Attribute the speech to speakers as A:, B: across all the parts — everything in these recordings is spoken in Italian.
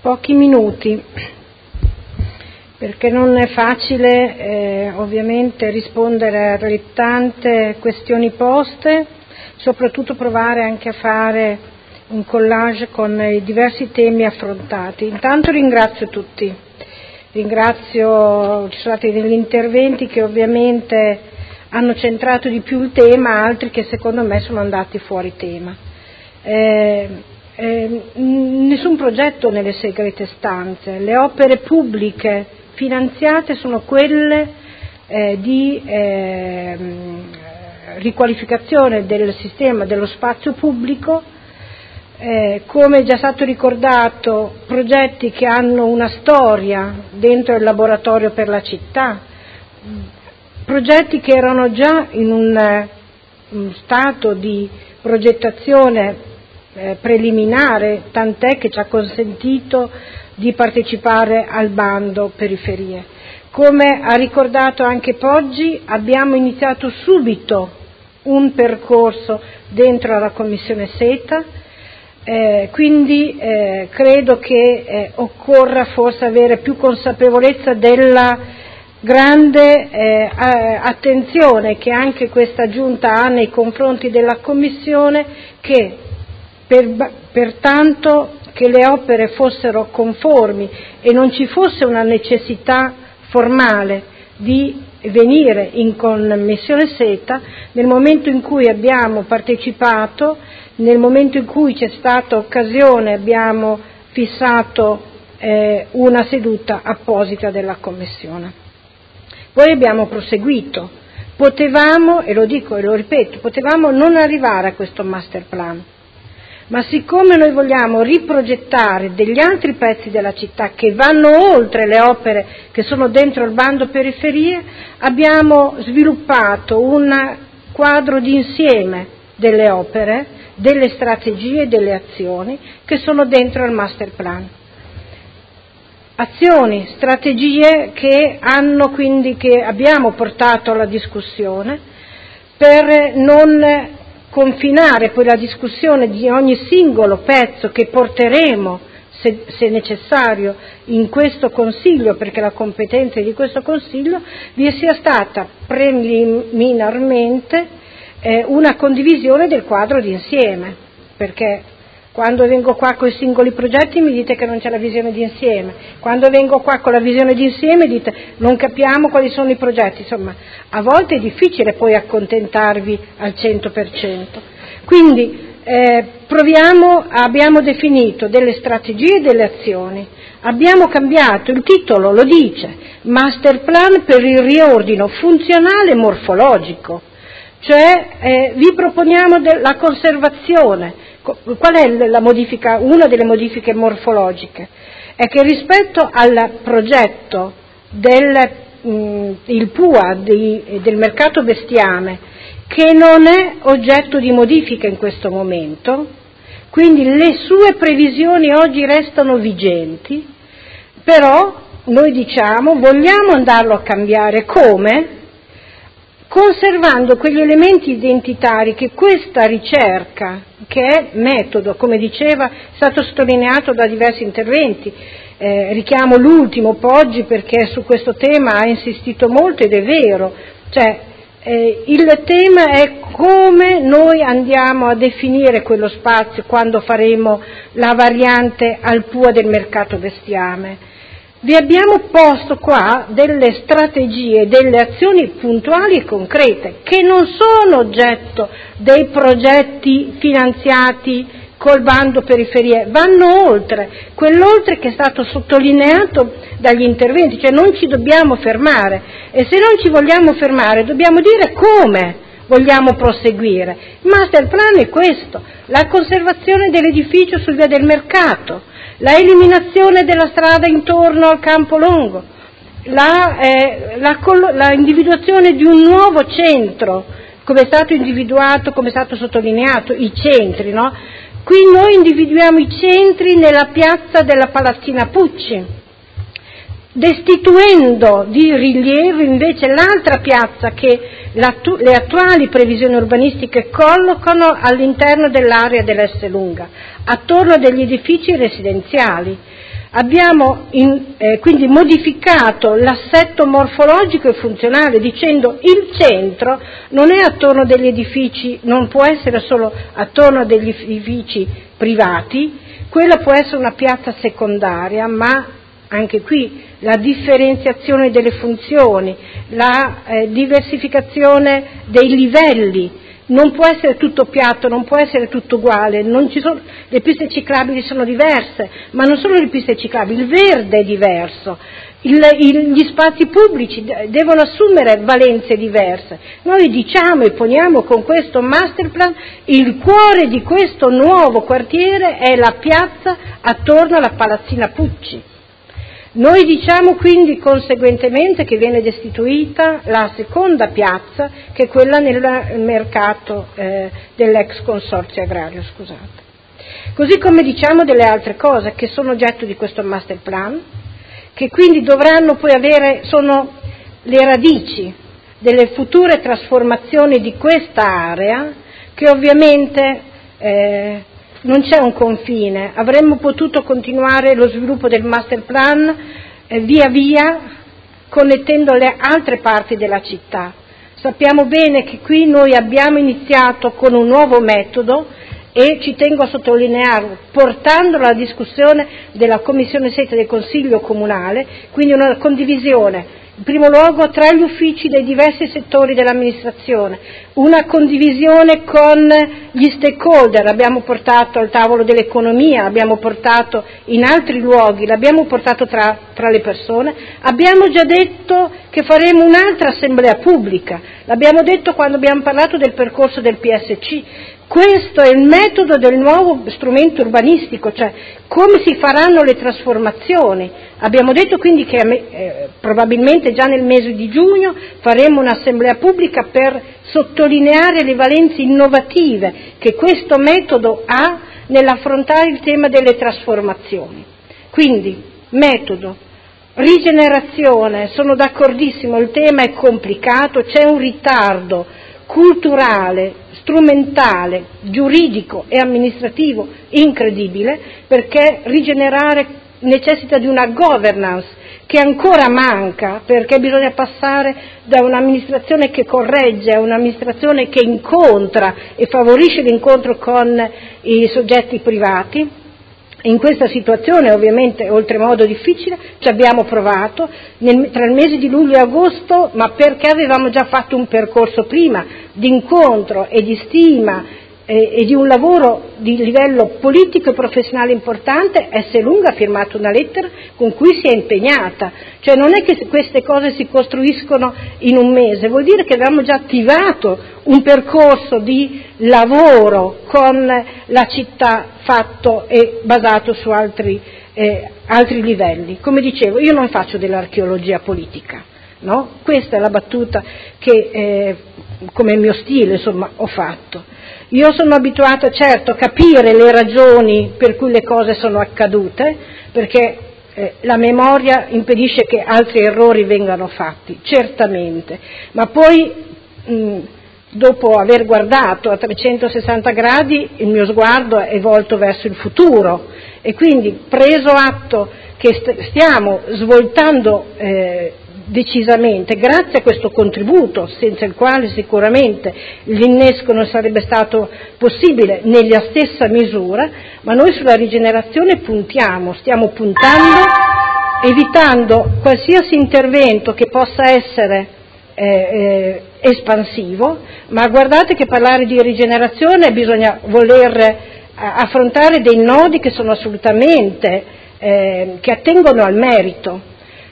A: pochi minuti, perché non è facile ovviamente rispondere alle tante questioni poste, soprattutto provare anche a fare un collage con i diversi temi affrontati. Intanto ringrazio tutti, ci sono stati degli interventi che ovviamente hanno centrato di più il tema, altri che secondo me sono andati fuori tema. Nessun progetto nelle segrete stanze, le opere pubbliche finanziate sono quelle di riqualificazione del sistema dello spazio pubblico, come è già stato ricordato, progetti che hanno una storia dentro il laboratorio per la città, progetti che erano già in un stato di progettazione preliminare, tant'è che ci ha consentito di partecipare al bando periferie. Come ha ricordato anche Poggi, abbiamo iniziato subito un percorso dentro la Commissione Seta, quindi credo che occorra forse avere più consapevolezza della grande attenzione che anche questa Giunta ha nei confronti della Commissione, che pertanto che le opere fossero conformi e non ci fosse una necessità formale di venire in Commissione Seta. Nel momento in cui abbiamo partecipato, nel momento in cui c'è stata occasione, abbiamo fissato una seduta apposita della Commissione. Poi abbiamo proseguito, potevamo, e lo dico e lo ripeto, potevamo non arrivare a questo master plan, ma siccome noi vogliamo riprogettare degli altri pezzi della città che vanno oltre le opere che sono dentro il bando periferie, abbiamo sviluppato un quadro d'insieme delle opere, delle strategie e delle azioni che sono dentro il master plan. Azioni, strategie che abbiamo portato alla discussione per non confinare poi la discussione di ogni singolo pezzo che porteremo, se necessario, in questo Consiglio, perché la competenza è di questo Consiglio, vi sia stata preliminarmente una condivisione del quadro d'insieme, perché quando vengo qua con i singoli progetti mi dite che non c'è la visione d'insieme, quando vengo qua con la visione d'insieme dite non capiamo quali sono i progetti, insomma a volte è difficile poi accontentarvi al 100%. Quindi abbiamo definito delle strategie e delle azioni, abbiamo cambiato, il titolo lo dice, Master Plan per il riordino funzionale e morfologico, cioè vi proponiamo la conservazione. Qual è la modifica? Una delle modifiche morfologiche è che rispetto al progetto il PUA del mercato bestiame, che non è oggetto di modifica in questo momento, quindi le sue previsioni oggi restano vigenti, però noi diciamo vogliamo andarlo a cambiare come? Conservando quegli elementi identitari che questa ricerca, che è metodo, come diceva, è stato sottolineato da diversi interventi, richiamo l'ultimo Poggi perché su questo tema ha insistito molto ed è vero, cioè il tema è come noi andiamo a definire quello spazio quando faremo la variante al PUA del mercato bestiame. Vi abbiamo posto qua delle strategie, delle azioni puntuali e concrete che non sono oggetto dei progetti finanziati col bando periferie, vanno oltre, quell'oltre che è stato sottolineato dagli interventi, cioè non ci dobbiamo fermare e se non ci vogliamo fermare dobbiamo dire come vogliamo proseguire. Il master plan è questo, la conservazione dell'edificio su via del mercato, la eliminazione della strada intorno al Campo Longo, la individuazione di un nuovo centro, come è stato individuato, come è stato sottolineato, i centri, no? Qui noi individuiamo i centri nella piazza della Palazzina Pucci, destituendo di rilievo invece l'altra piazza che le attuali previsioni urbanistiche collocano all'interno dell'area dell'Esselunga, attorno a degli edifici residenziali. Abbiamo quindi modificato l'assetto morfologico e funzionale, dicendo il centro non è attorno degli edifici, non può essere solo attorno a degli edifici privati, quella può essere una piazza secondaria, ma anche qui la differenziazione delle funzioni, la diversificazione dei livelli. Non può essere tutto piatto, non può essere tutto uguale, le piste ciclabili sono diverse, ma non solo le piste ciclabili, il verde è diverso, gli spazi pubblici devono assumere valenze diverse. Noi diciamo e poniamo con questo master plan il cuore di questo nuovo quartiere è la piazza attorno alla Palazzina Pucci. Noi diciamo quindi conseguentemente che viene destituita la seconda piazza, che è quella nel mercato dell'ex consorzio agrario, scusate. Così come diciamo delle altre cose che sono oggetto di questo master plan, che quindi dovranno poi sono le radici delle future trasformazioni di questa area, che ovviamente non c'è un confine, avremmo potuto continuare lo sviluppo del master plan via via connettendo le altre parti della città. Sappiamo bene che qui noi abbiamo iniziato con un nuovo metodo e ci tengo a sottolinearlo, portandolo alla discussione della Commissione 7 del Consiglio Comunale, quindi una condivisione in primo luogo tra gli uffici dei diversi settori dell'amministrazione, una condivisione con gli stakeholder, l'abbiamo portato al tavolo dell'economia, l'abbiamo portato in altri luoghi, l'abbiamo portato tra le persone, abbiamo già detto che faremo un'altra assemblea pubblica, l'abbiamo detto quando abbiamo parlato del percorso del PSC. Questo è il metodo del nuovo strumento urbanistico, cioè come si faranno le trasformazioni. Abbiamo detto quindi che probabilmente già nel mese di giugno faremo un'assemblea pubblica per sottolineare le valenze innovative che questo metodo ha nell'affrontare il tema delle trasformazioni. Quindi, metodo, rigenerazione, sono d'accordissimo, il tema è complicato, c'è un ritardo culturale, strumentale, giuridico e amministrativo incredibile, perché rigenerare necessita di una governance che ancora manca, perché bisogna passare da un'amministrazione che corregge a un'amministrazione che incontra e favorisce l'incontro con i soggetti privati. In questa situazione ovviamente oltremodo difficile ci abbiamo provato tra il mese di luglio e agosto, ma perché avevamo già fatto un percorso prima di incontro e di stima e di un lavoro di livello politico e professionale importante. S. Lunga ha firmato una lettera con cui si è impegnata, cioè non è che queste cose si costruiscono in un mese, vuol dire che avevamo già attivato un percorso di lavoro con la città fatto e basato su altri livelli. Come dicevo, io non faccio dell'archeologia politica, no? Questa è la battuta che come mio stile insomma ho fatto. Io sono abituata certo a capire le ragioni per cui le cose sono accadute, perché la memoria impedisce che altri errori vengano fatti, certamente, ma poi dopo aver guardato a 360 gradi il mio sguardo è volto verso il futuro e quindi preso atto che stiamo svoltando decisamente, grazie a questo contributo, senza il quale sicuramente l'innesco non sarebbe stato possibile nella stessa misura, ma noi sulla rigenerazione stiamo puntando, evitando qualsiasi intervento che possa essere espansivo, ma guardate che parlare di rigenerazione bisogna voler affrontare dei nodi che sono assolutamente, che attengono al merito.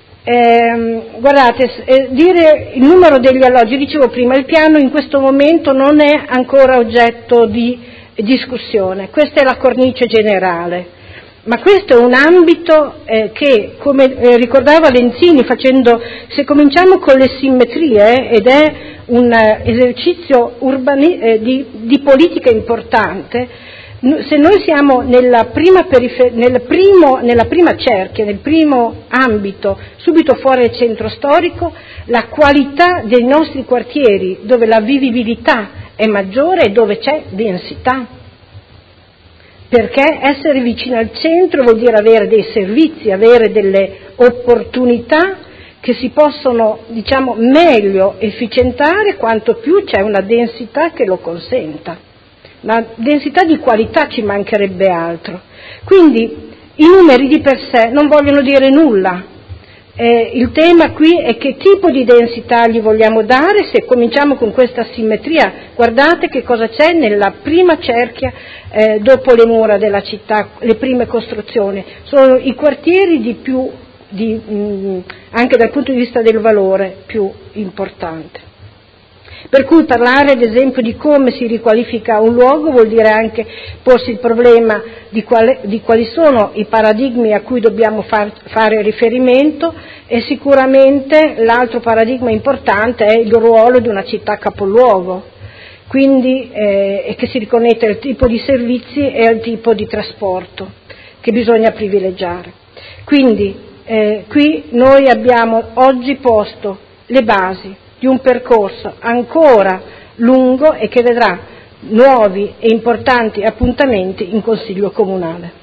A: Guardate, dire il numero degli alloggi, dicevo prima, il piano in questo momento non è ancora oggetto di discussione, questa è la cornice generale, ma questo è un ambito che, come ricordava Lenzini, se cominciamo con le simmetrie, ed è un esercizio di politica importante, se noi siamo nella prima cerchia, nel primo ambito, subito fuori dal centro storico, la qualità dei nostri quartieri, dove la vivibilità è maggiore e dove c'è densità. perché essere vicino al centro vuol dire avere dei servizi, avere delle opportunità che si possono, diciamo, meglio efficientare quanto più c'è una densità che lo consenta. La densità di qualità, ci mancherebbe altro. Quindi i numeri di per sé non vogliono dire nulla. Il tema qui è che tipo di densità gli vogliamo dare. Se cominciamo con questa simmetria, guardate che cosa c'è nella prima cerchia dopo le mura della città, le prime costruzioni. Sono i quartieri anche dal punto di vista del valore più importante. Per cui parlare ad esempio di come si riqualifica un luogo vuol dire anche porsi il problema di quali sono i paradigmi a cui dobbiamo fare riferimento, e sicuramente l'altro paradigma importante è il ruolo di una città capoluogo, quindi che si riconnette al tipo di servizi e al tipo di trasporto che bisogna privilegiare. Quindi qui noi abbiamo oggi posto le basi di un percorso ancora lungo e che vedrà nuovi e importanti appuntamenti in Consiglio Comunale.